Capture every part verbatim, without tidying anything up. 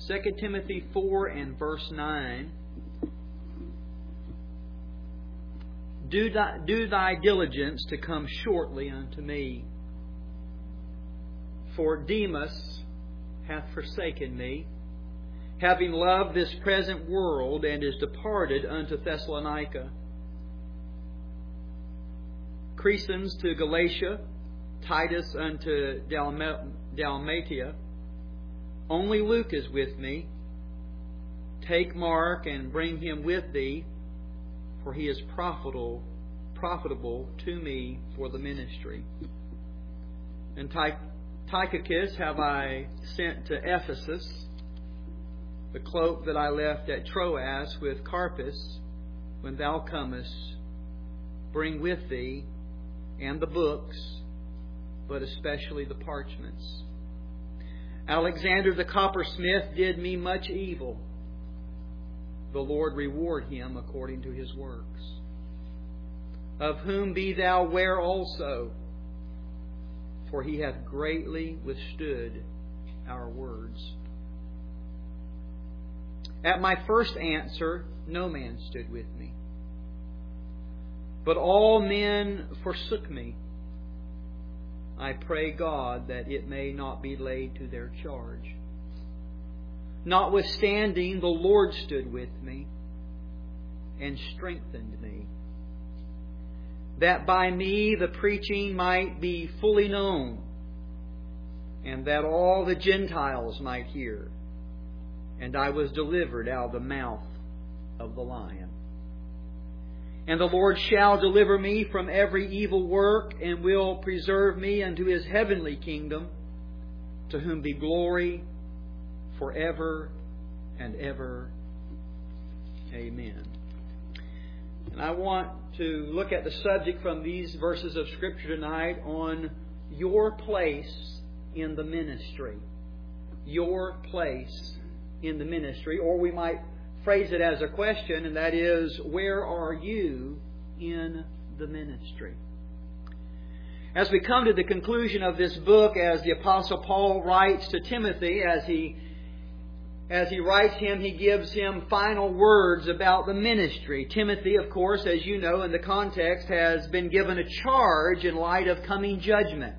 Second Timothy four and verse nine. Do thy, do thy diligence to come shortly unto me. For Demas hath forsaken me, having loved this present world, and is departed unto Thessalonica. Crescens to Galatia, Titus unto Dalma- Dalmatia. Only Luke is with me. Take Mark and bring him with thee, for he is profitable, profitable to me for the ministry. And Tychicus have I sent to Ephesus. The cloak that I left at Troas with Carpus, when thou comest, bring with thee, and the books, but especially the parchments. Alexander the coppersmith did me much evil. The Lord reward him according to his works. Of whom be thou ware also, for he hath greatly withstood our words. At my first answer, no man stood with me, but all men forsook me. I pray God that it may not be laid to their charge. Notwithstanding, the Lord stood with me and strengthened me, that by me the preaching might be fully known, and that all the Gentiles might hear. And I was delivered out of the mouth of the lion. And the Lord shall deliver me from every evil work, and will preserve me unto His heavenly kingdom, to whom be glory forever and ever. Amen. And I want to look at the subject from these verses of Scripture tonight on your place in the ministry. Your place in the ministry. Or we might phrase it as a question, and that is, where are you in the ministry? As we come to the conclusion of this book, as the Apostle Paul writes to Timothy, as he As he writes him, he gives him final words about the ministry. Timothy, of course, as you know in the context, has been given a charge in light of coming judgment.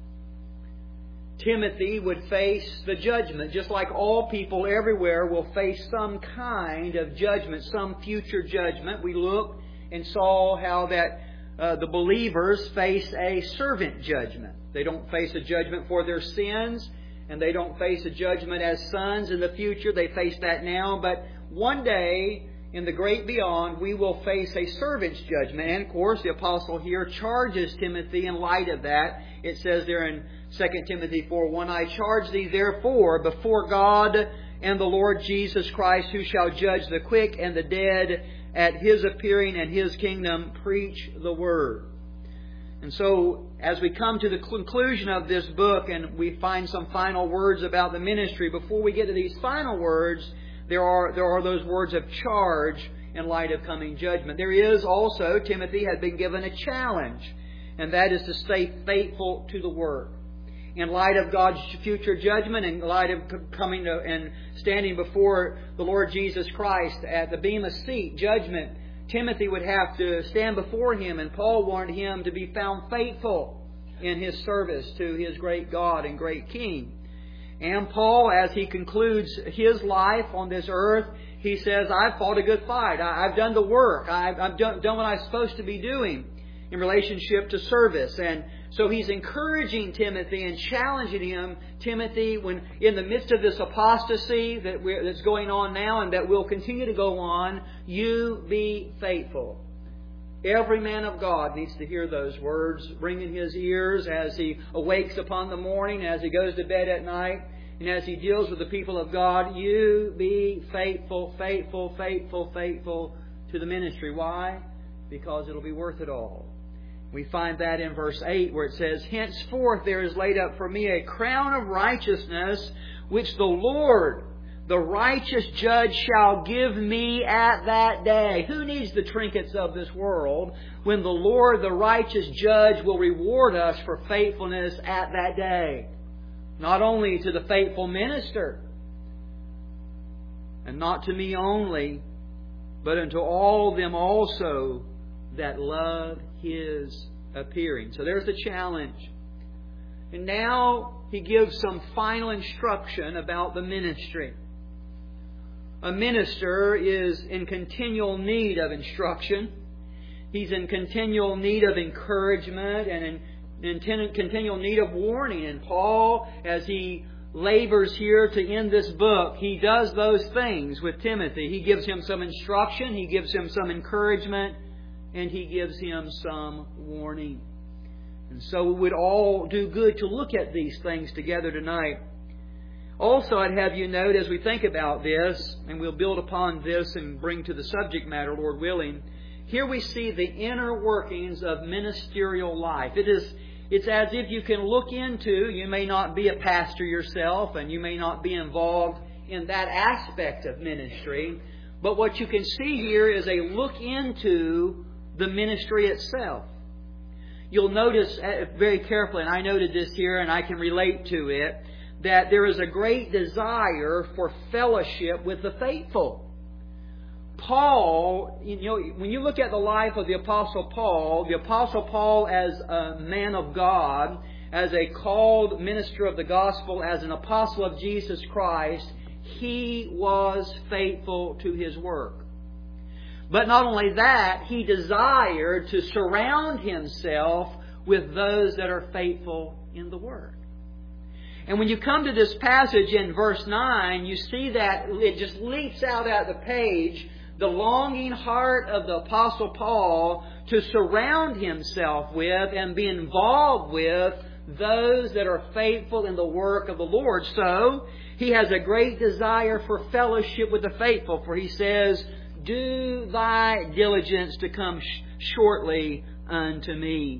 Timothy would face the judgment, just like all people everywhere will face some kind of judgment, some future judgment. We looked and saw how that uh, the believers face a servant judgment. They don't face a judgment for their sins, and they don't face a judgment as sons in the future. They face that now. But one day, in the great beyond, we will face a servant's judgment. And of course, the apostle here charges Timothy in light of that. It says there in Second Timothy four one, I charge thee therefore before God and the Lord Jesus Christ, who shall judge the quick and the dead at His appearing and His kingdom, preach the word. And so, as we come to the conclusion of this book and we find some final words about the ministry, before we get to these final words, there are there are those words of charge in light of coming judgment. There is also, Timothy had been given a challenge, and that is to stay faithful to the work. In light of God's future judgment, in light of coming to and standing before the Lord Jesus Christ at the Bema seat, judgment, Timothy would have to stand before him, and Paul wanted him to be found faithful in his service to his great God and great King. And Paul, as he concludes his life on this earth, he says, I've fought a good fight. I've done the work. I've, I've done, done what I'm supposed to be doing in relationship to service. And so he's encouraging Timothy and challenging him, Timothy, when in the midst of this apostasy that we're, that's going on now and that will continue to go on, you be faithful. Every man of God needs to hear those words ring in his ears as he awakes upon the morning, as he goes to bed at night, and as he deals with the people of God. You be faithful, faithful, faithful, faithful to the ministry. Why? Because it'll be worth it all. We find that in verse eight where it says, henceforth there is laid up for me a crown of righteousness, which the Lord, the righteous judge, shall give me at that day. Who needs the trinkets of this world when the Lord, the righteous judge, will reward us for faithfulness at that day? Not only to the faithful minister, and not to me only, but unto all them also that love His appearing. So there's the challenge. And now he gives some final instruction about the ministry. A minister is in continual need of instruction. He's in continual need of encouragement and in, in continual need of warning. And Paul, as he labors here to end this book, he does those things with Timothy. He gives him some instruction, he gives him some encouragement, and he gives him some warning. And so it would all do good to look at these things together tonight. Also, I'd have you note, as we think about this, and we'll build upon this and bring to the subject matter, Lord willing, here we see the inner workings of ministerial life. It is, it's as if you can look into, you may not be a pastor yourself, and you may not be involved in that aspect of ministry, but what you can see here is a look into the ministry itself. You'll notice very carefully, and I noted this here and I can relate to it, that there is a great desire for fellowship with the faithful. Paul, you know, when you look at the life of the Apostle Paul, the Apostle Paul as a man of God, as a called minister of the gospel, as an apostle of Jesus Christ, he was faithful to his work. But not only that, he desired to surround himself with those that are faithful in the Word. And when you come to this passage in verse nine, you see that it just leaps out at the page, the longing heart of the Apostle Paul to surround himself with and be involved with those that are faithful in the work of the Lord. So, he has a great desire for fellowship with the faithful, for he says, "Do thy diligence to come sh- shortly unto me."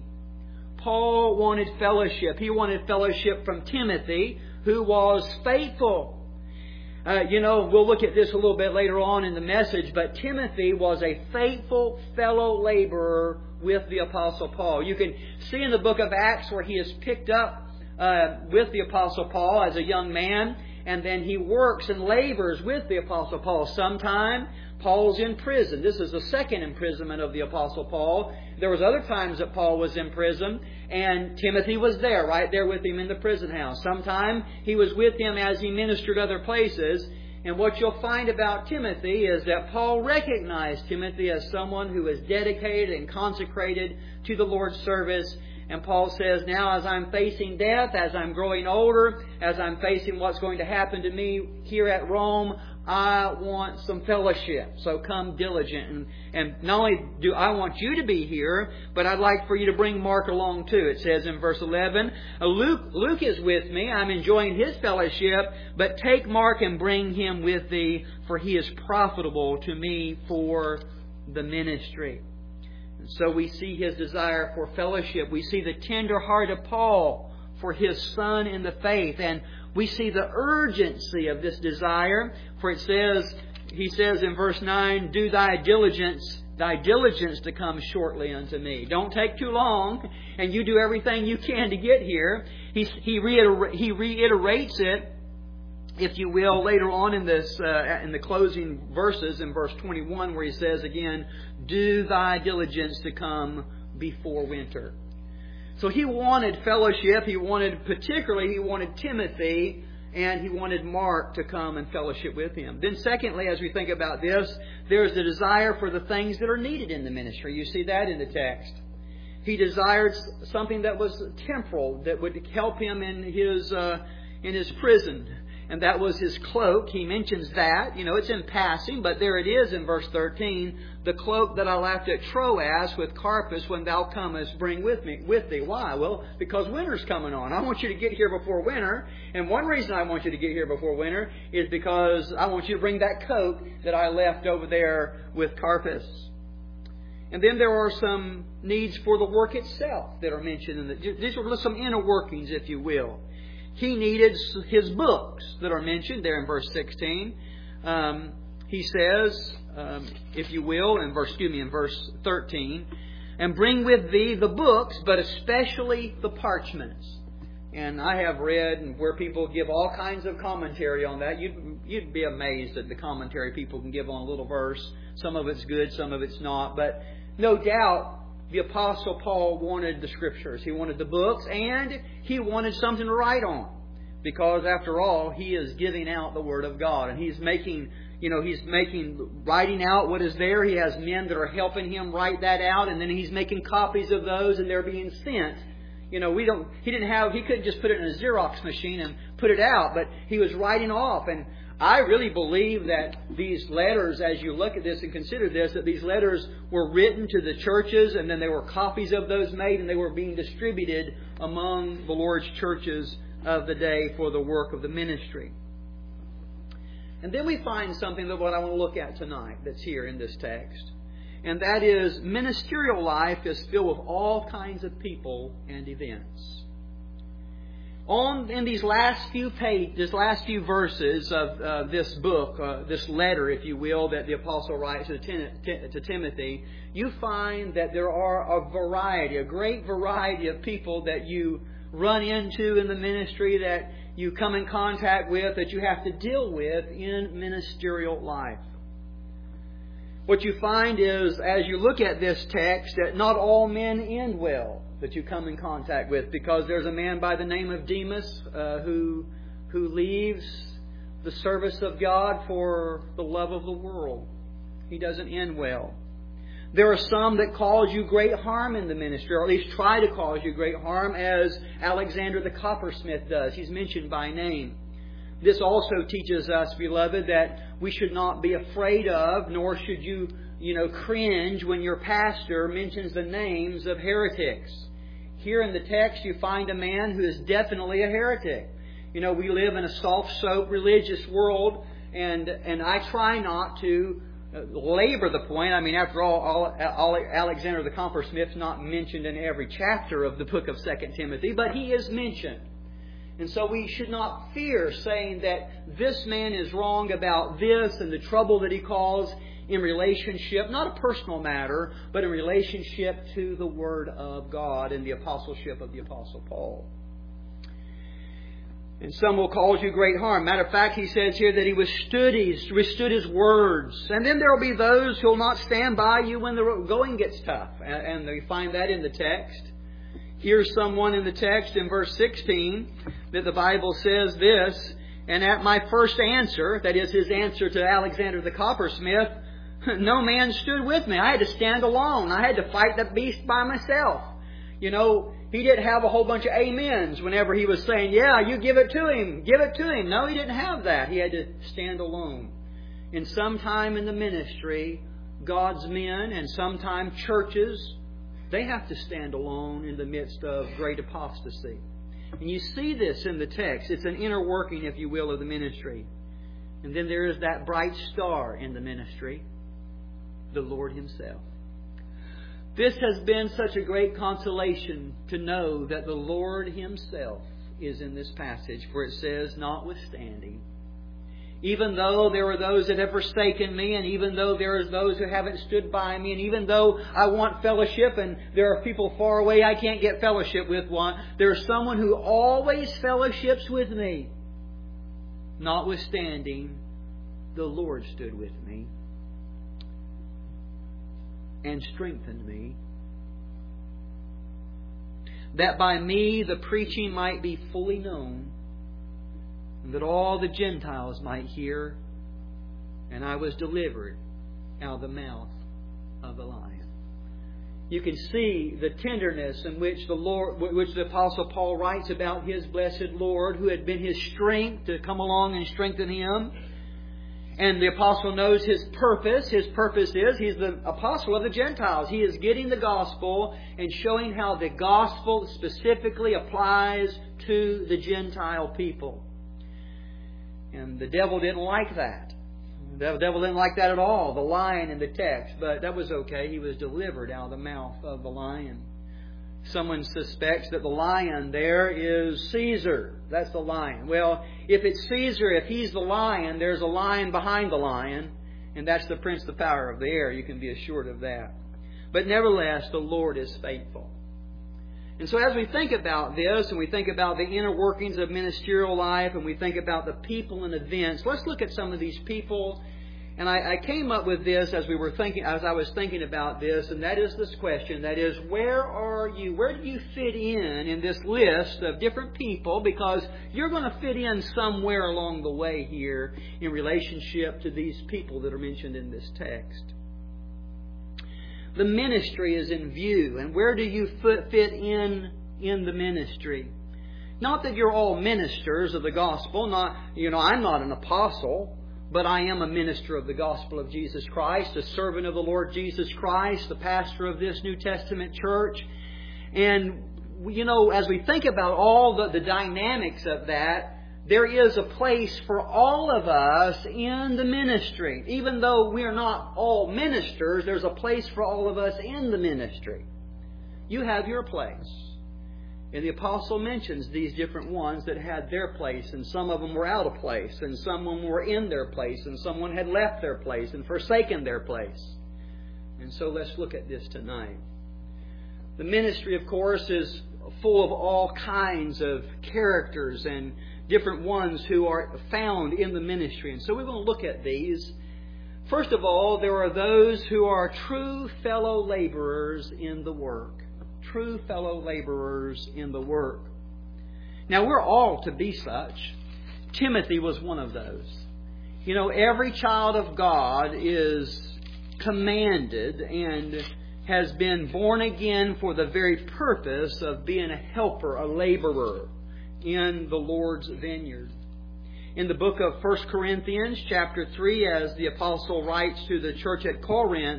Paul wanted fellowship. He wanted fellowship from Timothy, who was faithful. Uh, you know, we'll look at this a little bit later on in the message, but Timothy was a faithful fellow laborer with the Apostle Paul. You can see in the book of Acts where he is picked up uh, with the Apostle Paul as a young man, and then he works and labors with the Apostle Paul. Sometime Paul's in prison. This is the second imprisonment of the Apostle Paul. There was other times that Paul was in prison, and Timothy was there, right there with him in the prison house. Sometime he was with him as he ministered other places. And what you'll find about Timothy is that Paul recognized Timothy as someone who is dedicated and consecrated to the Lord's service. And Paul says, now as I'm facing death, as I'm growing older, as I'm facing what's going to happen to me here at Rome, I want some fellowship. So come diligent. And, and not only do I want you to be here, but I'd like for you to bring Mark along too. It says in verse eleven, Luke, Luke is with me. I'm enjoying his fellowship. But take Mark and bring him with thee, for he is profitable to me for the ministry. And so we see his desire for fellowship. We see the tender heart of Paul for his son in the faith. And we see the urgency of this desire. For it says, he says in verse nine, do thy diligence, thy diligence to come shortly unto me. Don't take too long, and you do everything you can to get here. He, he, reiter, he reiterates it, if you will, later on in this, uh, in the closing verses in verse twenty-one, where he says again, do thy diligence to come before winter. So he wanted fellowship. He wanted, particularly, he wanted Timothy and he wanted Mark to come and fellowship with him. Then secondly, as we think about this, there's the desire for the things that are needed in the ministry. You see that in the text. He desired something that was temporal, that would help him in his, uh, in his prison. And that was his cloak. He mentions that. You know, it's in passing, but there it is in verse thirteen. The cloak that I left at Troas with Carpus when thou comest, bring with me with thee. Why? Well, because winter's coming on. I want you to get here before winter. And one reason I want you to get here before winter is because I want you to bring that coat that I left over there with Carpus. And then there are some needs for the work itself that are mentioned in the, these are some inner workings, if you will. He needed his books that are mentioned there in verse sixteen. Um, he says, um, if you will, in verse, excuse me, in verse thirteen, and bring with thee the books, but especially the parchments. And I have read and where people give all kinds of commentary on that. You'd, you'd be amazed at the commentary people can give on a little verse. Some of it's good, some of it's not. But no doubt the Apostle Paul wanted the Scriptures. He wanted the books, and he wanted something to write on. Because after all, he is giving out the Word of God. And he's making, you know, he's making, writing out what is there. He has men that are helping him write that out. And then he's making copies of those, and they're being sent. You know, we don't, he didn't have, he couldn't just put it in a Xerox machine and put it out, but he was writing off. And I really believe that these letters, as you look at this and consider this, that these letters were written to the churches, and then there were copies of those made, and they were being distributed among the Lord's churches of the day for the work of the ministry. And then we find something that what I want to look at tonight that's here in this text. And that is, ministerial life is filled with all kinds of people and events. On in these last few pages, these last few verses of uh, this book, uh, this letter, if you will, that the apostle writes to, Tim- to Timothy, you find that there are a variety, a great variety of people that you run into in the ministry, that you come in contact with, that you have to deal with in ministerial life. What you find is, as you look at this text, that not all men end well that you come in contact with, because there's a man by the name of Demas uh, who who leaves the service of God for the love of the world. He doesn't end well. There are some that cause you great harm in the ministry, or at least try to cause you great harm, as Alexander the coppersmith does. He's mentioned by name. This also teaches us, beloved, that we should not be afraid of, nor should you, you know, cringe when your pastor mentions the names of heretics. Here in the text you find a man who is definitely a heretic. You know, we live in a soft-soap religious world, and and I try not to labor the point. I mean, after all, all Alexander the coppersmith is not mentioned in every chapter of the book of Second Timothy, but he is mentioned. And so we should not fear saying that this man is wrong about this and the trouble that he caused in relationship, not a personal matter, but in relationship to the Word of God and the apostleship of the Apostle Paul. And some will cause you great harm. Matter of fact, he says here that he withstood his, withstood his words. And then there will be those who will not stand by you when the going gets tough. And we find that in the text. Here's someone in the text in verse sixteen that the Bible says this, and at my first answer, that is his answer to Alexander the coppersmith, no man stood with me. I had to stand alone. I had to fight the beast by myself. You know, he didn't have a whole bunch of amens whenever he was saying, yeah, you give it to him, give it to him. No, he didn't have that. He had to stand alone. And sometime in the ministry, God's men and sometime churches, they have to stand alone in the midst of great apostasy. And you see this in the text. It's an inner working, if you will, of the ministry. And then there is that bright star in the ministry, the Lord Himself. This has been such a great consolation to know that the Lord Himself is in this passage. For it says, notwithstanding, even though there are those that have forsaken me, and even though there are those who haven't stood by me, and even though I want fellowship and there are people far away I can't get fellowship with one, there's someone who always fellowships with me. Notwithstanding, the Lord stood with me and strengthened me, that by me the preaching might be fully known, and that all the Gentiles might hear, and I was delivered out of the mouth of the lion. You can see the tenderness in which the Lord, which the Apostle Paul writes about his blessed Lord, who had been his strength to come along and strengthen him. And the Apostle knows his purpose. His purpose is, he's the Apostle of the Gentiles. He is getting the gospel and showing how the gospel specifically applies to the Gentile people. And the devil didn't like that. The devil didn't like that at all, the lion in the text. But that was okay. He was delivered out of the mouth of the lion. Someone suspects that the lion there is Caesar. That's the lion. Well, if it's Caesar, if he's the lion, there's a lion behind the lion. And that's the prince, the power of the air. You can be assured of that. But nevertheless, the Lord is faithful. And so as we think about this, and we think about the inner workings of ministerial life, and we think about the people and events, let's look at some of these people. And I, I came up with this as we were thinking, as I was thinking about this, and that is this question, that is, where are you, where do you fit in in this list of different people? Because you're going to fit in somewhere along the way here in relationship to these people that are mentioned in this text. The ministry is in view, and where do you fit in in the ministry? Not that you're all ministers of the gospel, not, you know, I'm not an apostle, but I am a minister of the gospel of Jesus Christ, a servant of the Lord Jesus Christ, the pastor of this New Testament church. And, you know, as we think about all the, the dynamics of that, there is a place for all of us in the ministry. Even though we are not all ministers, there's a place for all of us in the ministry. You have your place. And the apostle mentions these different ones that had their place, and some of them were out of place, and some of them were in their place, and someone had left their place and forsaken their place. And so let's look at this tonight. The ministry, of course, is full of all kinds of characters and different ones who are found in the ministry. And so we're going to look at these. First of all, there are those who are true fellow laborers in the work. True fellow laborers in the work. Now, we're all to be such. Timothy was one of those. You know, every child of God is commanded and has been born again for the very purpose of being a helper, a laborer in the Lord's vineyard. In the book of First Corinthians chapter three, as the apostle writes to the church at Corinth,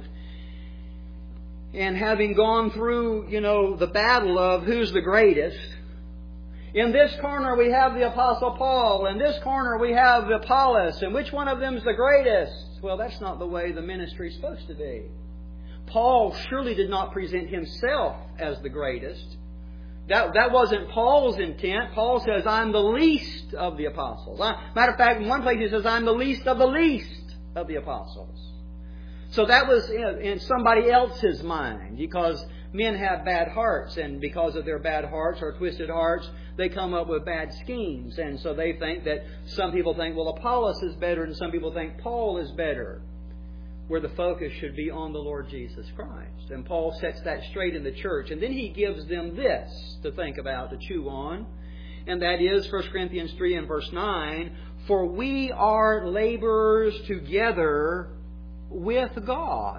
and having gone through, you know, the battle of who's the greatest, in this corner we have the apostle Paul, in this corner we have Apollos, and which one of them is the greatest? Well, that's not the way the ministry is supposed to be. Paul surely did not present himself as the greatest. That, that wasn't Paul's intent. Paul says, I'm the least of the apostles. Matter of fact, in one place he says, I'm the least of the least of the apostles. So that was in, in somebody else's mind, because men have bad hearts, and because of their bad hearts or twisted hearts, they come up with bad schemes. And so they think that some people think, well, Apollos is better, and some people think Paul is better, where the focus should be on the Lord Jesus Christ. And Paul sets that straight in the church. And then he gives them this to think about, to chew on. And that is First Corinthians three and verse nine. For we are laborers together with God.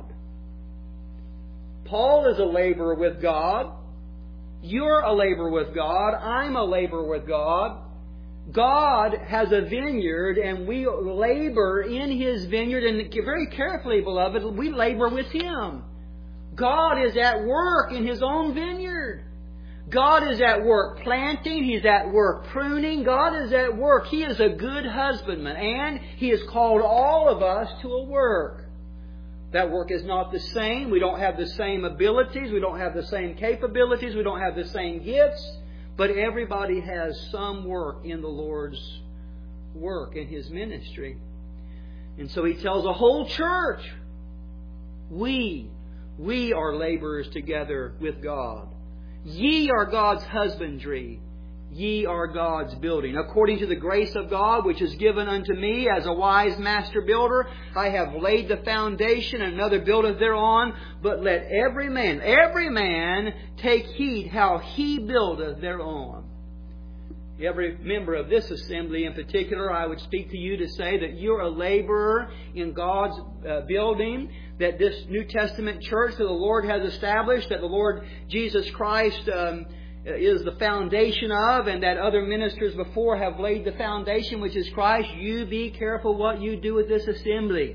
Paul is a laborer with God. You're a laborer with God. I'm a laborer with God. God has a vineyard, and we labor in His vineyard. And very carefully, beloved, we labor with Him. God is at work in His own vineyard. God is at work planting. He's at work pruning. God is at work. He is a good husbandman, and He has called all of us to a work. That work is not the same. We don't have the same abilities. We don't have the same capabilities. We don't have the same gifts. But everybody has some work in the Lord's work, in His ministry. And so He tells the whole church, we, we are laborers together with God. Ye are God's husbandry. Ye are God's building. According to the grace of God, which is given unto me as a wise master builder, I have laid the foundation, and another buildeth thereon. But let every man, every man take heed how he buildeth thereon. Every member of this assembly in particular, I would speak to you to say that you're a laborer in God's uh, building, that this New Testament church that the Lord has established, that the Lord Jesus Christ um, is the foundation of, and that other ministers before have laid the foundation, which is Christ. You be careful what you do with this assembly.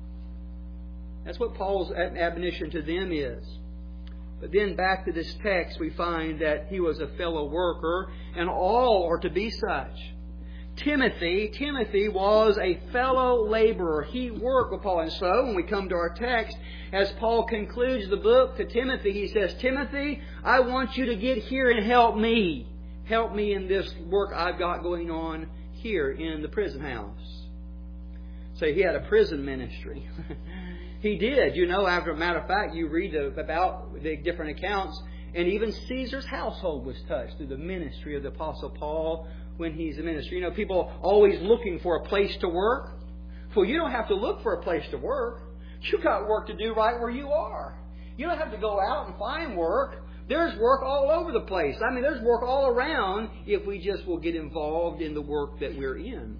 That's what Paul's admonition to them is. But then back to this text, we find that he was a fellow worker, and all are to be such. Timothy, Timothy was a fellow laborer. He worked with Paul. And so, when we come to our text, as Paul concludes the book to Timothy, he says, Timothy, I want you to get here and help me. Help me in this work I've got going on here in the prison house. So he had a prison ministry. He did. You know, after a matter of fact, you read about the different accounts, And even Caesar's household was touched through the ministry of the Apostle Paul when he's in ministry. You know, people always looking for a place to work. Well, you don't have to look for a place to work. You've got work to do right where you are. You don't have to go out and find work. There's work all over the place. I mean, there's work all around if we just will get involved in the work that we're in.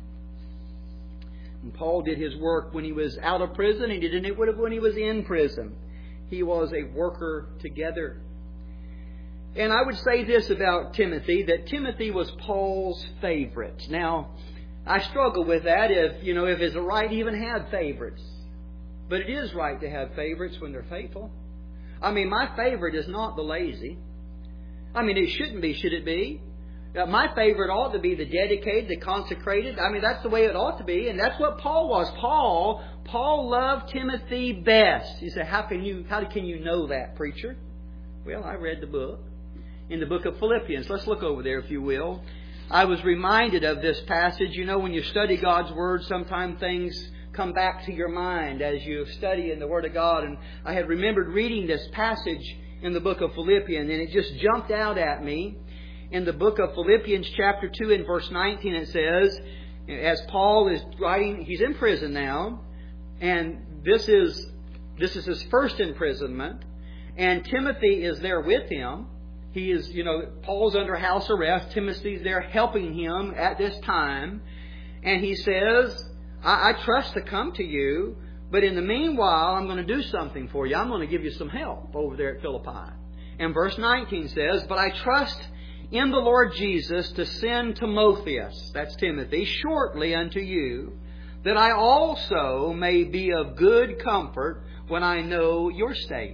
And Paul did his work when he was out of prison. He did it when he was in prison. He was a worker together. And I would say this about Timothy, that Timothy was Paul's favorite. Now, I struggle with that if, you know, if it's right to even have favorites. But it is right to have favorites when they're faithful. I mean, my favorite is not the lazy. I mean, it shouldn't be, should it be? Uh, my favorite ought to be the dedicated, the consecrated. I mean, that's the way it ought to be. And that's what Paul was. Paul, Paul loved Timothy best. You say, how can you, how can you know that, preacher? Well, I read the book. In the book of Philippians. Let's look over there, if you will. I was reminded of this passage. You know, when you study God's Word, sometimes things come back to your mind as you study in the Word of God. And I had remembered reading this passage in the book of Philippians, and it just jumped out at me. In the book of Philippians chapter two and verse nineteen, it says, as Paul is writing, he's in prison now, and this is, this is his first imprisonment, and Timothy is there with him. He is, you know, Paul's under house arrest. Timothy's there helping him at this time. And he says, I, I trust to come to you, but in the meanwhile, I'm going to do something for you. I'm going to give you some help over there at Philippi. And verse nineteen says, but I trust in the Lord Jesus to send Timotheus, that's Timothy, shortly unto you, that I also may be of good comfort when I know your state.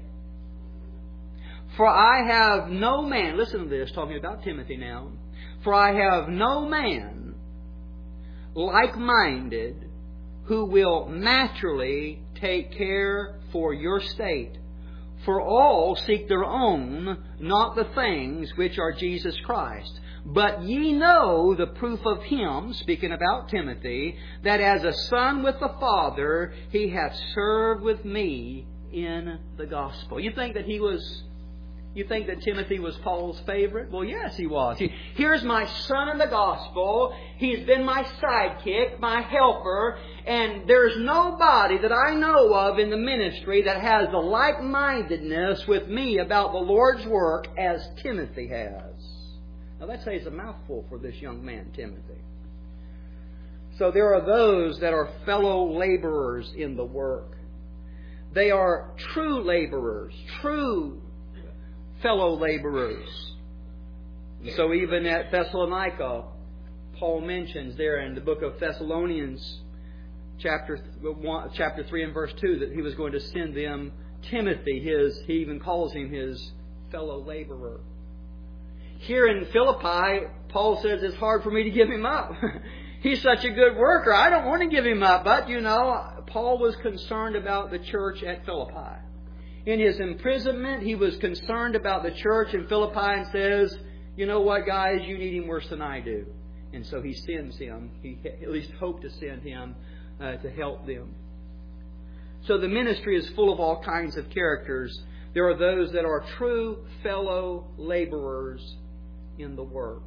For I have no man, listen to this, talking about Timothy now. For I have no man like-minded who will naturally take care for your state. For all seek their own, not the things which are Jesus Christ. But ye know the proof of him, speaking about Timothy, that as a son with the Father, he hath served with me in the gospel. You think that he was... You think that Timothy was Paul's favorite? Well, yes, he was. He, here's my son in the gospel. He's been my sidekick, my helper, and there's nobody that I know of in the ministry that has the like-mindedness with me about the Lord's work as Timothy has. Now, that says a mouthful for this young man, Timothy. So there are those that are fellow laborers in the work. They are true laborers, true fellow laborers. And so even at Thessalonica, Paul mentions there in the book of Thessalonians, chapter one, chapter three and verse two, that he was going to send them Timothy, his, he even calls him his fellow laborer. Here in Philippi, Paul says it's hard for me to give him up. He's such a good worker. I don't want to give him up. But, you know, Paul was concerned about the church at Philippi. In his imprisonment, he was concerned about the church in Philippi and says, you know what, guys, you need him worse than I do. And so he sends him. He at least hoped to send him uh, to help them. So the ministry is full of all kinds of characters. There are those that are true fellow laborers in the work.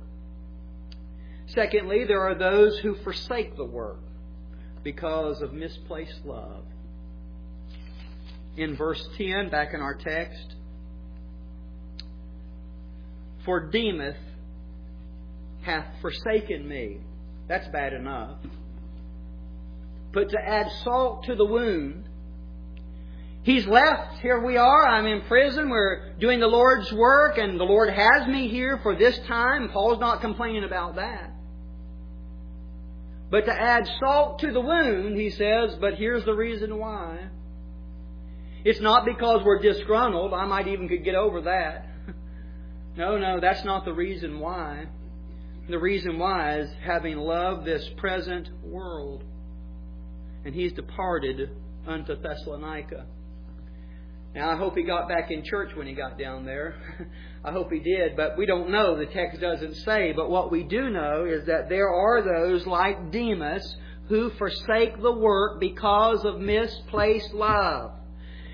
Secondly, there are those who forsake the work because of misplaced love. In verse ten, back in our text, for Demas hath forsaken me. That's bad enough. But to add salt to the wound, he's left. Here we are. I'm in prison. We're doing the Lord's work, and the Lord has me here for this time. Paul's not complaining about that. But to add salt to the wound, he says, but here's the reason why. It's not because we're disgruntled. I might even could get over that. No, no, that's not the reason why. The reason why is having loved this present world. And he's departed unto Thessalonica. Now, I hope he got back in church when he got down there. I hope he did, but we don't know. The text doesn't say. But what we do know is that there are those like Demas who forsake the work because of misplaced love.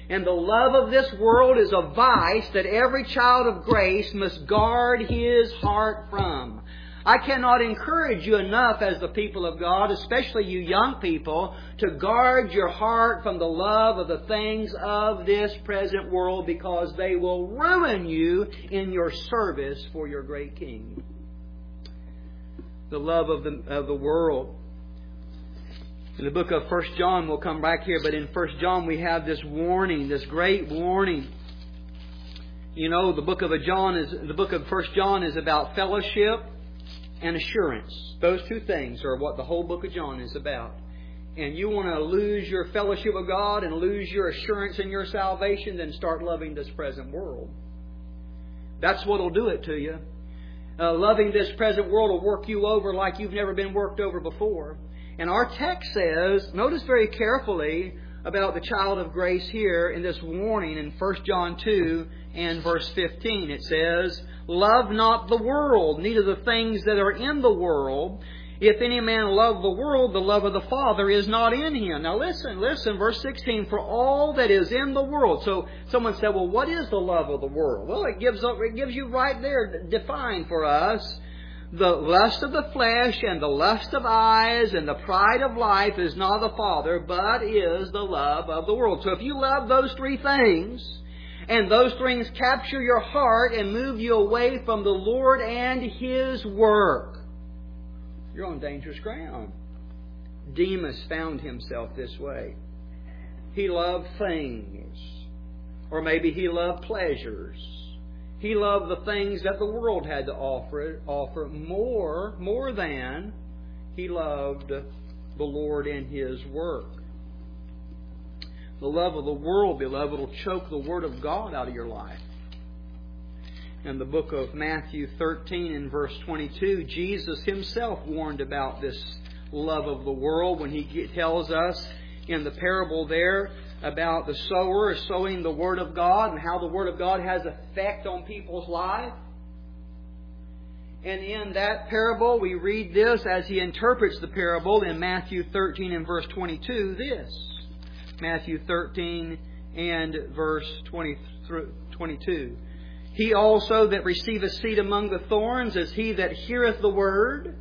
And the love of this world is a vice that every child of grace must guard his heart from. I cannot encourage you enough as the people of God, especially you young people, to guard your heart from the love of the things of this present world, because they will ruin you in your service for your great King. The love of the, of the world. In the book of First John, we'll come back here, but in First John we have this warning, this great warning. You know, the book of John is the book of First John is about fellowship and assurance. Those two things are what the whole book of John is about. And you want to lose your fellowship with God and lose your assurance in your salvation, then start loving this present world. That's what will do it to you. Uh, loving this present world will work you over like you've never been worked over before. And our text says, notice very carefully about the child of grace here in this warning in First John two and verse fifteen. It says, "Love not the world, neither the things that are in the world. If any man love the world, the love of the Father is not in him." Now listen, listen, verse sixteen, "For all that is in the world." So someone said, well, what is the love of the world? Well, it gives, it gives you right there defined for us. "The lust of the flesh and the lust of eyes and the pride of life is not of the Father, but is the love of the world." So if you love those three things, and those things capture your heart and move you away from the Lord and His work, you're on dangerous ground. Demas found himself this way. He loved things. Or maybe he loved pleasures. He loved the things that the world had to offer, offer more, more than he loved the Lord and His work. The love of the world, beloved, will choke the Word of God out of your life. In the book of Matthew thirteen and verse twenty-two, Jesus Himself warned about this love of the world when He tells us in the parable there about the sower sowing the Word of God and how the Word of God has effect on people's life. And in that parable, we read this as He interprets the parable in Matthew thirteen and verse twenty-two, this. Matthew thirteen and verse twenty-two. "He also that receiveth seed among the thorns is he that heareth the word."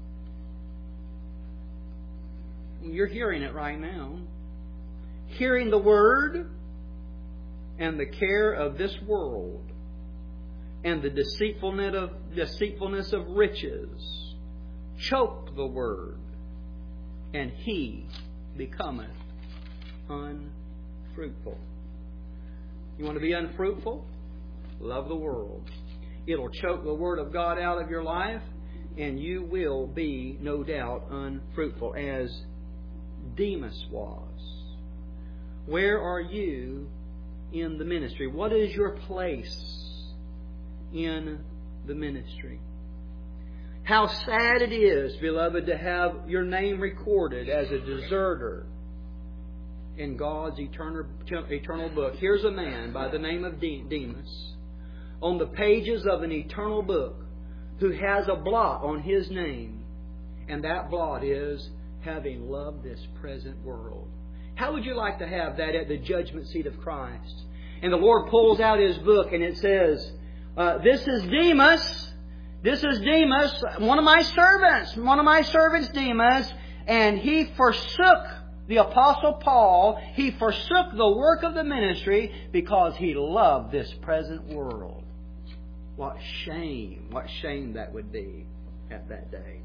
You're hearing it right now. "Hearing the word, and the care of this world, and the deceitfulness of, deceitfulness of riches, choke the word, and he becometh unfruitful." You want to be unfruitful? Love the world. It'll choke the Word of God out of your life, and you will be, no doubt, unfruitful, as Demas was. Where are you in the ministry? What is your place in the ministry? How sad it is, beloved, to have your name recorded as a deserter in God's eternal, eternal book. Here's a man by the name of Demas on the pages of an eternal book who has a blot on his name, and that blot is having loved this present world. How would you like to have that at the judgment seat of Christ? And the Lord pulls out His book and it says, uh, this is Demas, this is Demas, one of my servants, one of my servants Demas, and he forsook the Apostle Paul, he forsook the work of the ministry because he loved this present world. What shame, what shame that would be at that day.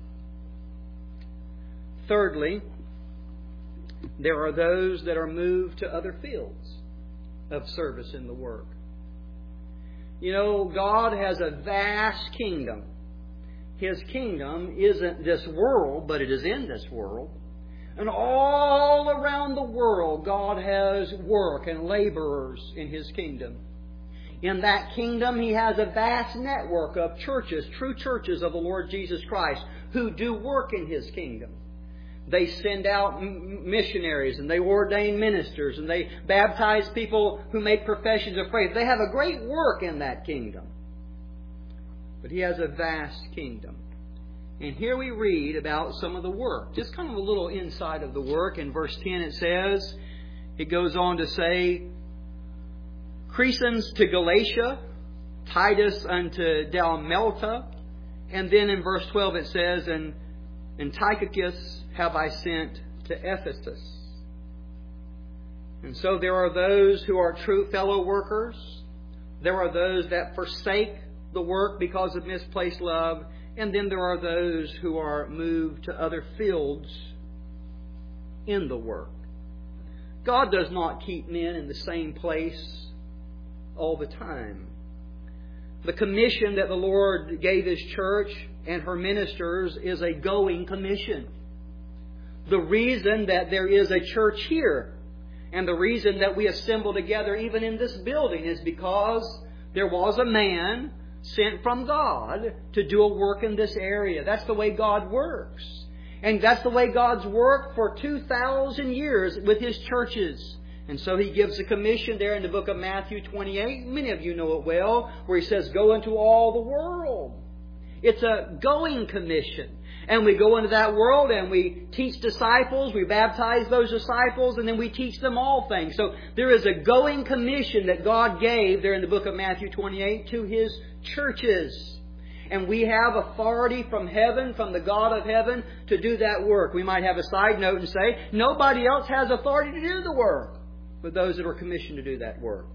Thirdly, there are those that are moved to other fields of service in the work. You know, God has a vast kingdom. His kingdom isn't this world, but it is in this world. And all around the world, God has work and laborers in His kingdom. In that kingdom, He has a vast network of churches, true churches of the Lord Jesus Christ, who do work in His kingdom. They send out missionaries and they ordain ministers and they baptize people who make professions of faith. They have a great work in that kingdom. But He has a vast kingdom. And here we read about some of the work. Just kind of a little insight of the work. In verse ten it says, it goes on to say, Crescens to Galatia, Titus unto Dalmatia, and then in verse twelve it says, and, and Tychicus have I sent to Ephesus. And so there are those who are true fellow workers. There are those that forsake the work because of misplaced love. And then there are those who are moved to other fields in the work. God does not keep men in the same place all the time. The commission that the Lord gave His church and her ministers is a going commission. The reason that there is a church here and the reason that we assemble together even in this building is because there was a man sent from God to do a work in this area. That's the way God works. And that's the way God's worked for two thousand years with His churches. And so He gives a commission there in the book of Matthew twenty-eight. Many of you know it well, where He says, go into all the world. It's a going commission. And we go into that world and we teach disciples, we baptize those disciples, and then we teach them all things. So there is a going commission that God gave there in the book of Matthew twenty-eight to His churches. And we have authority from heaven, from the God of heaven, to do that work. We might have a side note and say, nobody else has authority to do the work but those that are commissioned to do that work.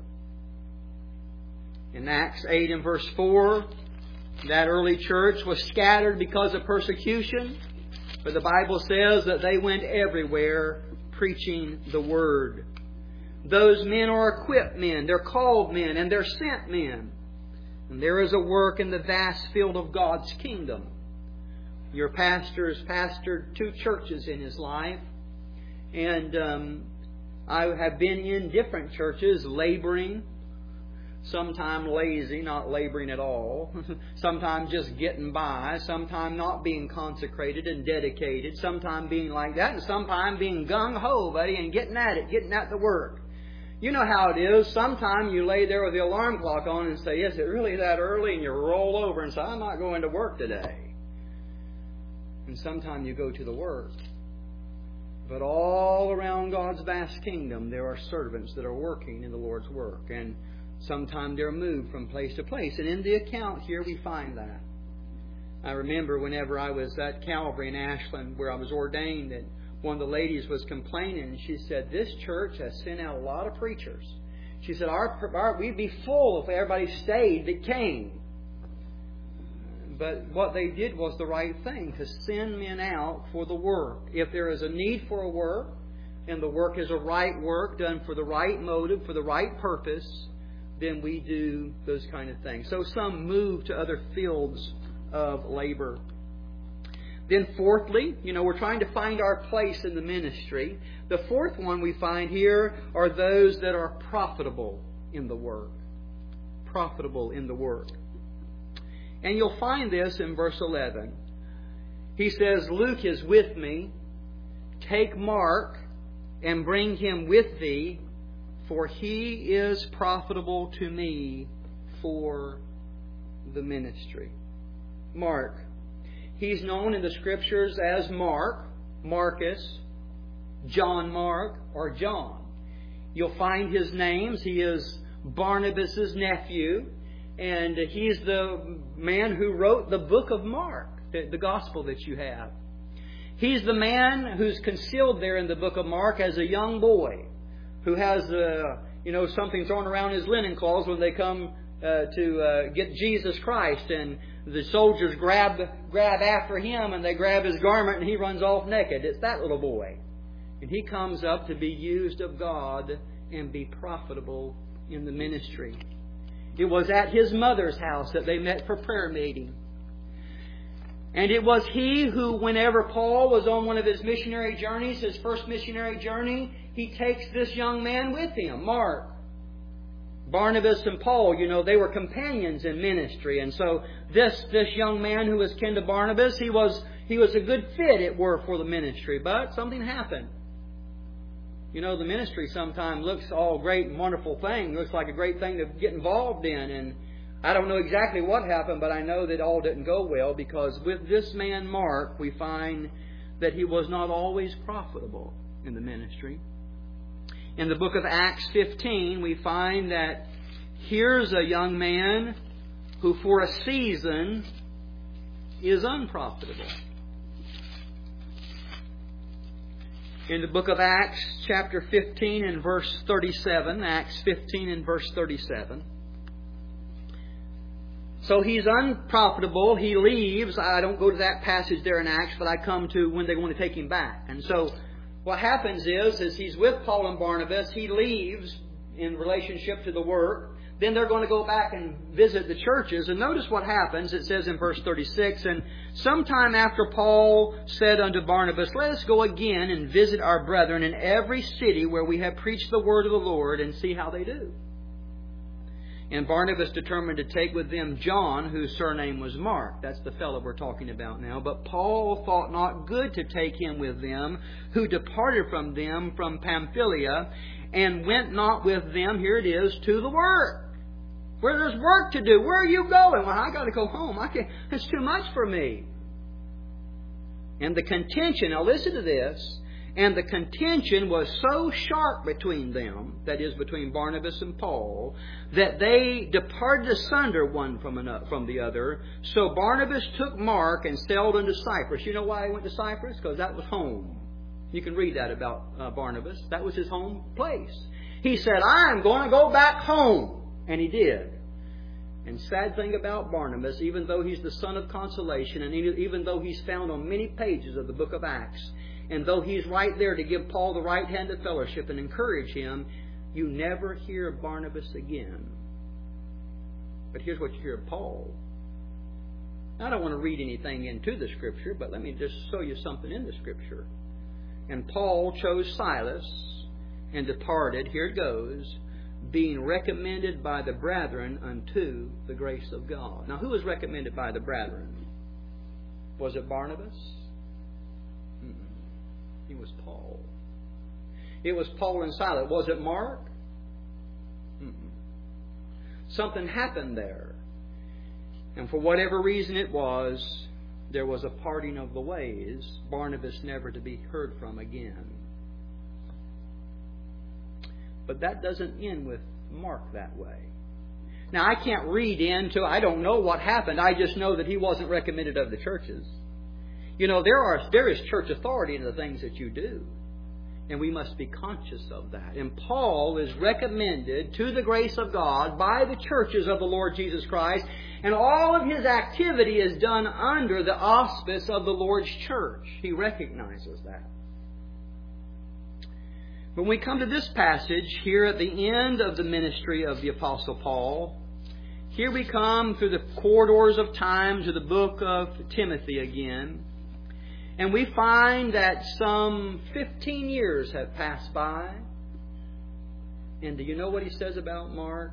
In Acts eight and verse four, that early church was scattered because of persecution. But the Bible says that they went everywhere preaching the Word. Those men are equipped men, they're called men, and they're sent men. And there is a work in the vast field of God's kingdom. Your pastor has pastored two churches in his life. And um, I have been in different churches laboring. Sometimes lazy, not laboring at all. Sometimes just getting by. Sometimes not being consecrated and dedicated. Sometimes being like that. And sometimes being gung-ho, buddy, and getting at it, getting at the work. You know how it is. Sometimes you lay there with the alarm clock on and say, is it really that early? And you roll over and say, I'm not going to work today. And sometimes you go to the work. But all around God's vast kingdom, there are servants that are working in the Lord's work. And sometimes they're moved from place to place. And in the account here, we find that. I remember whenever I was at Calvary in Ashland, where I was ordained, that one of the ladies was complaining, and she said, this church has sent out a lot of preachers. She said, our, our, we'd be full if everybody stayed that came. But what they did was the right thing, to send men out for the work. If there is a need for a work, and the work is a right work, done for the right motive, for the right purpose, then we do those kind of things. So some move to other fields of labor. Then fourthly, you know, we're trying to find our place in the ministry. The fourth one we find here are those that are profitable in the work. Profitable in the work. And you'll find this in verse eleven. He says, Luke is with me. Take Mark and bring him with thee, for he is profitable to me for the ministry. Mark. He's known in the Scriptures as Mark, Marcus, John Mark, or John. You'll find his names. He is Barnabas' nephew, and he's the man who wrote the book of Mark, the, the gospel that you have. He's the man who's concealed there in the book of Mark as a young boy, who has uh, you know something thrown around his linen cloths when they come uh, to uh, get Jesus Christ, and the soldiers grab grab after him, and they grab his garment, and he runs off naked. It's that little boy. And he comes up to be used of God and be profitable in the ministry. It was at his mother's house that they met for prayer meeting. And it was he who, whenever Paul was on one of his missionary journeys, his first missionary journey, he takes this young man with him, Mark. Barnabas and Paul, you know, they were companions in ministry. And so this this young man who was kin to Barnabas, he was he was a good fit, it were, for the ministry. But something happened. You know, the ministry sometimes looks all great and wonderful thing. Looks like a great thing to get involved in. And I don't know exactly what happened, but I know that all didn't go well, because with this man Mark, we find that he was not always profitable in the ministry. In the book of Acts fifteen, we find that Here's a young man who for a season is unprofitable. In the book of Acts, chapter fifteen and verse thirty-seven, Acts fifteen and verse thirty-seven. So he's unprofitable. He leaves. I don't go to that passage there in Acts, but I come to when they want to take him back. And so what happens is, is he's with Paul and Barnabas. He leaves in relationship to the work. Then they're going to go back and visit the churches. And notice what happens. It says in verse thirty-six, "And sometime after Paul said unto Barnabas, Let us go again and visit our brethren in every city where we have preached the word of the Lord, and see how they do. And Barnabas determined to take with them John, whose surname was Mark." That's the fellow we're talking about now. "But Paul thought not good to take him with them, who departed from them from Pamphylia, and went not with them," here it is, "to the work." Where there's work to do. Where are you going? Well, I got to go home. I can't, it's too much for me. And the contention, now listen to this, and the contention was so sharp between them, that is, between Barnabas and Paul, that they departed asunder one from another, from the other. So Barnabas took Mark and sailed unto Cyprus. You know why he went to Cyprus? Because that was home. You can read that about uh, Barnabas. That was his home place. He said, "I'm going to go back home." And he did. And sad thing about Barnabas, even though he's the son of consolation, and even though he's found on many pages of the book of Acts, and though he's right there to give Paul the right hand of fellowship and encourage him, you never hear of Barnabas again. But here's what you hear of Paul. I don't want to read anything into the Scripture, but let me just show you something in the Scripture. "And Paul chose Silas and departed," here it goes, "being recommended by the brethren unto the grace of God." Now, who was recommended by the brethren? Was it Barnabas? Mm-mm. It was Paul. It was Paul and Silas. Was it Mark? Mm-mm. Something happened there. And for whatever reason it was, there was a parting of the ways. Barnabas never to be heard from again. But that doesn't end with Mark that way. Now, I can't read into, I don't know what happened. I just know that he wasn't recommended of the churches. You know, there are there is church authority in the things that you do. And we must be conscious of that. And Paul is recommended to the grace of God by the churches of the Lord Jesus Christ. And all of his activity is done under the auspice of the Lord's church. He recognizes that. When we come to this passage here at the end of the ministry of the Apostle Paul, here we come through the corridors of time to the book of Timothy again. And we find that some fifteen years have passed by. And do you know what he says about Mark?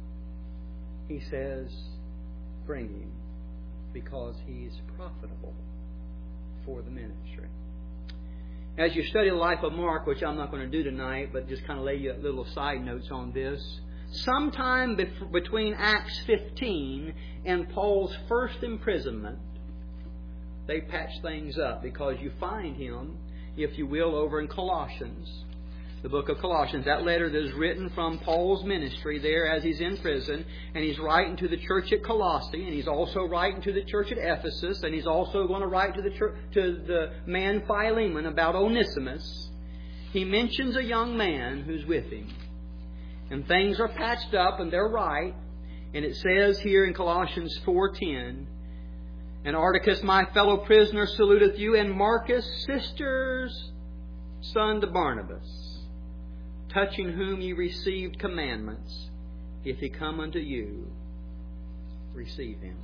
He says, "Bring him, because he's profitable for the ministry." As you study the life of Mark, which I'm not going to do tonight, but just kind of lay you little side notes on this, sometime bef- between Acts fifteen and Paul's first imprisonment, they patch things up, because you find him, if you will, over in Colossians, the book of Colossians, that letter that is written from Paul's ministry there as he's in prison, and he's writing to the church at Colossae, and he's also writing to the church at Ephesus, and he's also going to write to the church, to the man Philemon about Onesimus. He mentions a young man who's with him, and things are patched up, and they're right. And it says here in Colossians four ten, "And Articus, my fellow prisoner, saluteth you, and Marcus, sister's son to Barnabas, touching whom ye received commandments. If he come unto you, receive him."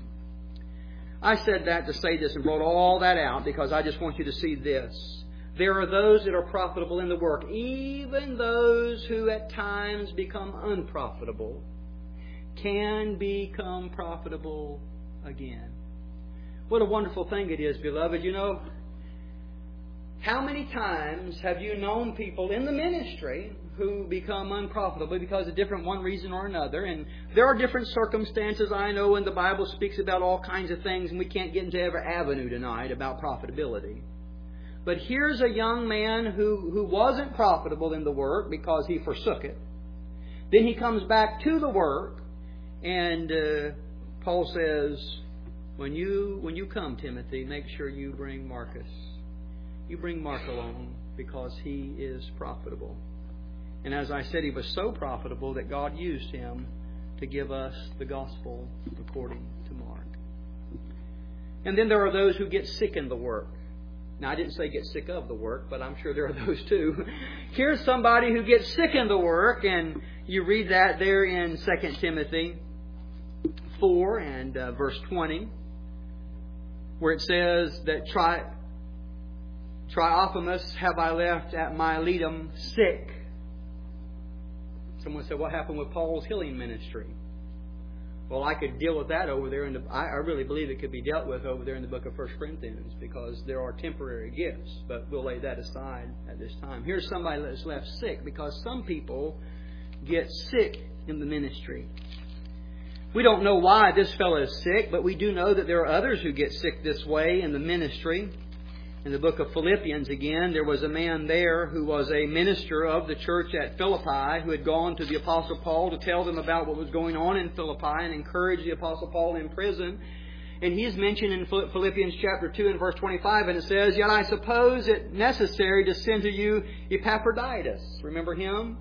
I said that to say this and brought all that out because I just want you to see this. There are those that are profitable in the work, even those who at times become unprofitable can become profitable again. What a wonderful thing it is, beloved. You know, how many times have you known people in the ministry who become unprofitable because of different one reason or another? And there are different circumstances, I know, and the Bible speaks about all kinds of things, and we can't get into every avenue tonight about profitability. But here's a young man who, who wasn't profitable in the work because he forsook it. Then he comes back to the work, And uh, Paul says, when you when you come, Timothy, make sure you bring Marcus. You bring Mark along, because he is profitable. And as I said, he was so profitable that God used him to give us the gospel according to Mark. And then there are those who get sick in the work. Now, I didn't say get sick of the work, but I'm sure there are those too. Here's somebody who gets sick in the work, and you read that there in Second Timothy four and uh, verse twenty, where it says that Tri- Trophimus have I left at Miletum sick. Someone said, what happened with Paul's healing ministry? Well, I could deal with that over there. In the, I, I really believe it could be dealt with over there in the book of First Corinthians, because there are temporary gifts. But we'll lay that aside at this time. Here's somebody that's left sick, because some people get sick in the ministry. We don't know why this fellow is sick, but we do know that there are others who get sick this way in the ministry. In the book of Philippians again, there was a man there who was a minister of the church at Philippi, who had gone to the Apostle Paul to tell them about what was going on in Philippi and encourage the Apostle Paul in prison. And he is mentioned in Philippians chapter two and verse twenty-five, and it says, Yet I suppose it necessary to send to you Epaphroditus. Remember him?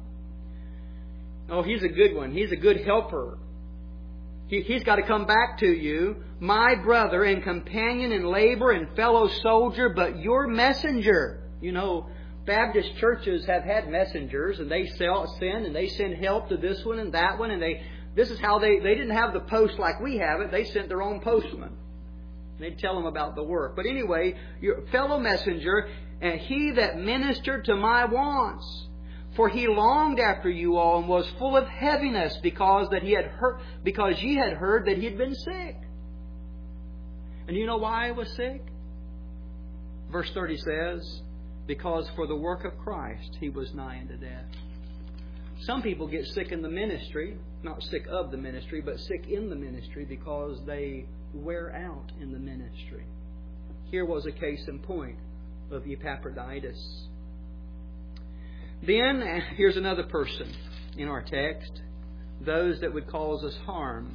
Oh, he's a good one. He's a good helper. He, he's got to come back to you. My brother and companion in labor and fellow soldier, but your messenger. You know, Baptist churches have had messengers, and they send and they send help to this one and that one, and they this is how they they didn't have the post like we have it. They sent their own postman. They'd tell them about the work. But anyway, your fellow messenger, and he that ministered to my wants. For he longed after you all and was full of heaviness, because that he had heard, because ye had heard that he had been sick. And you know why he was sick? Verse thirty says, because for the work of Christ he was nigh unto death. Some people get sick in the ministry, not sick of the ministry, but sick in the ministry because they wear out in the ministry. Here was a case in point of Epaphroditus. Then, here's another person in our text. Those that would cause us harm.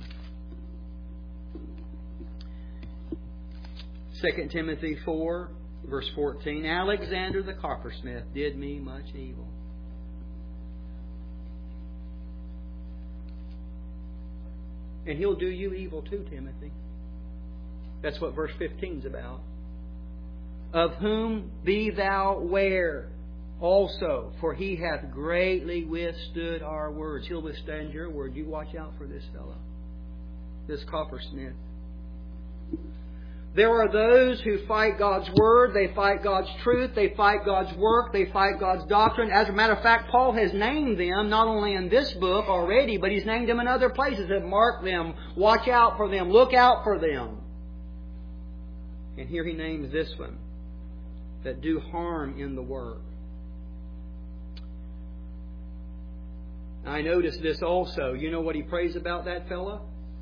Second Timothy four, verse fourteen. Alexander the coppersmith did me much evil. And he'll do you evil too, Timothy. That's what verse fifteen is about. Of whom be thou ware also, for he hath greatly withstood our words. He'll withstand your word. You watch out for this fellow, this coppersmith. There are those who fight God's word, they fight God's truth, they fight God's work, they fight God's doctrine. As a matter of fact, Paul has named them not only in this book already, but he's named them in other places that mark them, watch out for them, look out for them. And here he names this one, that do harm in the work. I noticed this also. You know what he prays about that fellow?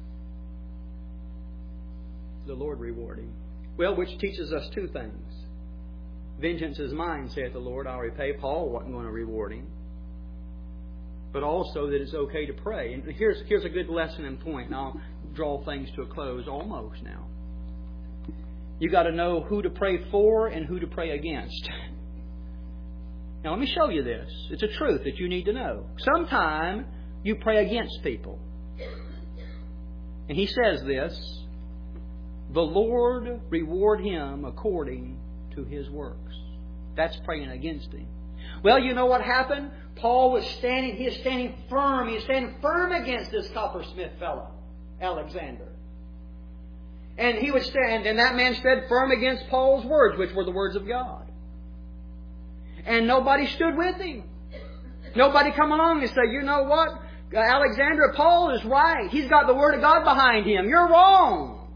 The Lord reward him. Well, which teaches us two things. Vengeance is mine, saith the Lord, I'll repay. Paul wasn't going to reward him. But also that it's okay to pray. And here's, here's a good lesson and point. And I'll draw things to a close almost now. You've got to know who to pray for and who to pray against. Now, let me show you this. It's a truth that you need to know. Sometime you pray against people. And he says this, the Lord reward him according to his works. That's praying against him. Well, you know what happened? Paul was standing, he is standing firm. He is standing firm against this coppersmith fellow, Alexander. And he would stand, and that man stood firm against Paul's words, which were the words of God. And nobody stood with him. Nobody come along and say, you know what? Alexander, Paul is right. He's got the Word of God behind him. You're wrong.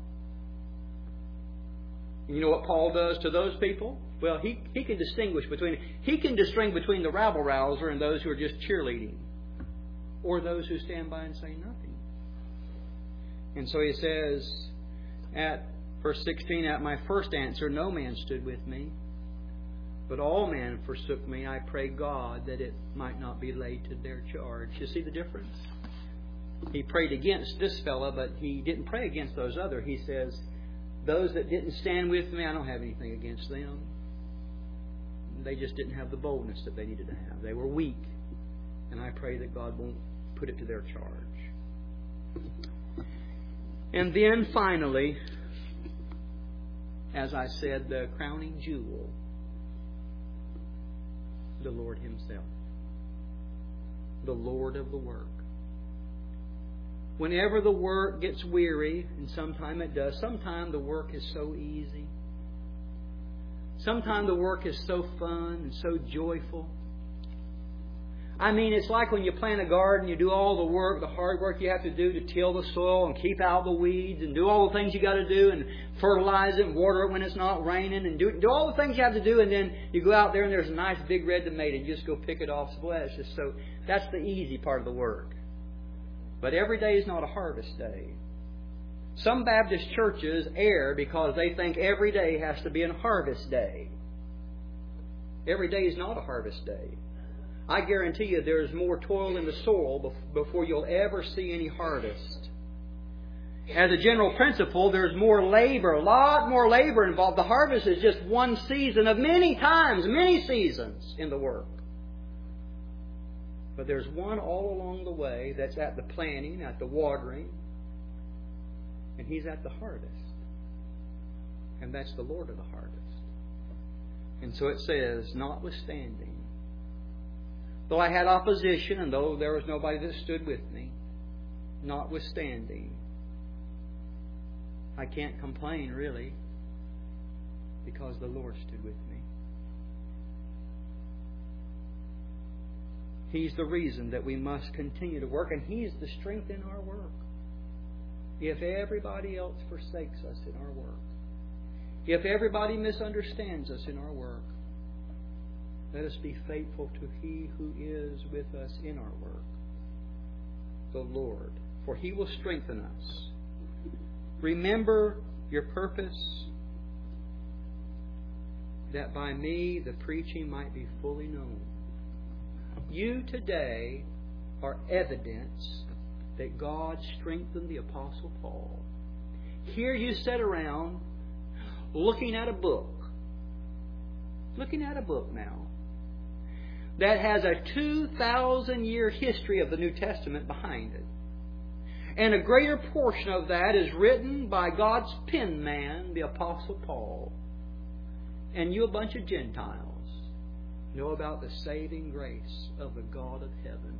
You know what Paul does to those people? Well, he, he can distinguish between, he can distinguish between the rabble-rouser and those who are just cheerleading. Or those who stand by and say nothing. And so he says, at verse sixteen, at my first answer, no man stood with me. But all men forsook me. I pray God that it might not be laid to their charge. You see the difference? He prayed against this fella, but he didn't pray against those other. He says, those that didn't stand with me, I don't have anything against them. They just didn't have the boldness that they needed to have. They were weak. And I pray that God won't put it to their charge. And then finally, as I said, the crowning jewel, the Lord Himself. The Lord of the work. Whenever the work gets weary, and sometimes it does, sometimes the work is so easy. Sometimes the work is so fun and so joyful. I mean, it's like when you plant a garden, you do all the work, the hard work you have to do to till the soil and keep out the weeds and do all the things you got to do and fertilize it and water it when it's not raining and do, do all the things you have to do, and then you go out there and there's a nice big red tomato and you just go pick it off. Well, that's just so, that's the easy part of the work. But every day is not a harvest day. Some Baptist churches err because they think every day has to be a harvest day. Every day is not a harvest day. I guarantee you there's more toil in the soil before you'll ever see any harvest. As a general principle, there's more labor, a lot more labor involved. The harvest is just one season of many times, many seasons in the work. But there's one all along the way that's at the planting, at the watering, and He's at the harvest. And that's the Lord of the harvest. And so it says, notwithstanding, though I had opposition, and though there was nobody that stood with me, notwithstanding, I can't complain really, because the Lord stood with me. He's the reason that we must continue to work, and He's the strength in our work. If everybody else forsakes us in our work, if everybody misunderstands us in our work, let us be faithful to He who is with us in our work, the Lord, for He will strengthen us. Remember your purpose, that by me the preaching might be fully known. You today are evidence that God strengthened the Apostle Paul. Here you sit around looking at a book. Looking at a book now that has a two thousand year history of the New Testament behind it. And a greater portion of that is written by God's pen man, the Apostle Paul. And you, a bunch of Gentiles, know about the saving grace of the God of heaven.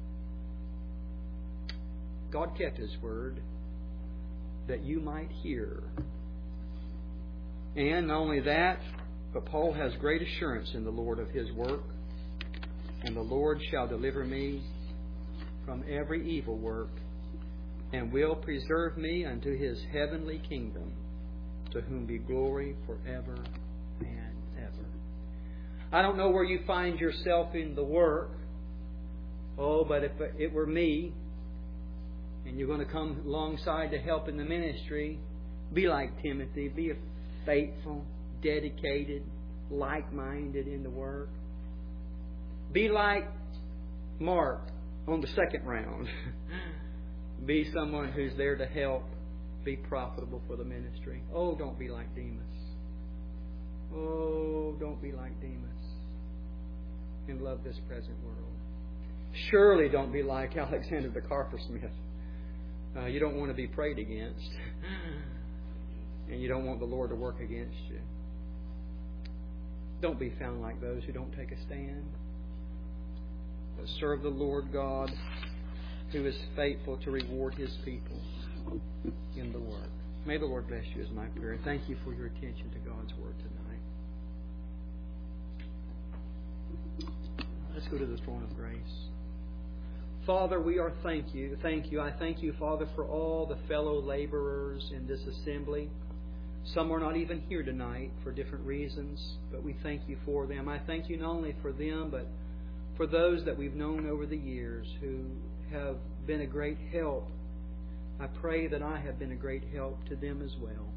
God kept His word that you might hear. And not only that, but Paul has great assurance in the Lord of his work. And the Lord shall deliver me from every evil work, and will preserve me unto His heavenly kingdom, to whom be glory forever and ever. I don't know where you find yourself in the work. Oh, but if it were me, and you're going to come alongside to help in the ministry, be like Timothy. Be faithful, dedicated, like-minded in the work. Be like Mark on the second round. Be someone who's there to help. Be profitable for the ministry. Oh, don't be like Demas. Oh, don't be like Demas. And love this present world. Surely don't be like Alexander the Carpersmith. Uh, you don't want to be prayed against. And you don't want the Lord to work against you. Don't be found like those who don't take a stand. But serve the Lord God, who is faithful to reward His people in the work. May the Lord bless you is my prayer. Thank you for your attention to God's Word tonight. Let's go to the throne of grace. Father, we are thank you. Thank you. I thank you, Father, for all the fellow laborers in this assembly. Some are not even here tonight for different reasons, but we thank you for them. I thank you not only for them, but for those that we've known over the years who have been a great help. I pray that I have been a great help to them as well.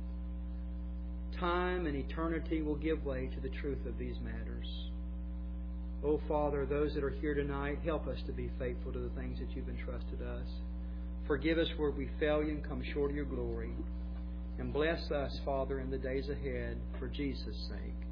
Time and eternity will give way to the truth of these matters. Oh, Father, those that are here tonight, help us to be faithful to the things that you've entrusted us. Forgive us where we fail You and come short of Your glory. And bless us, Father, in the days ahead for Jesus' sake.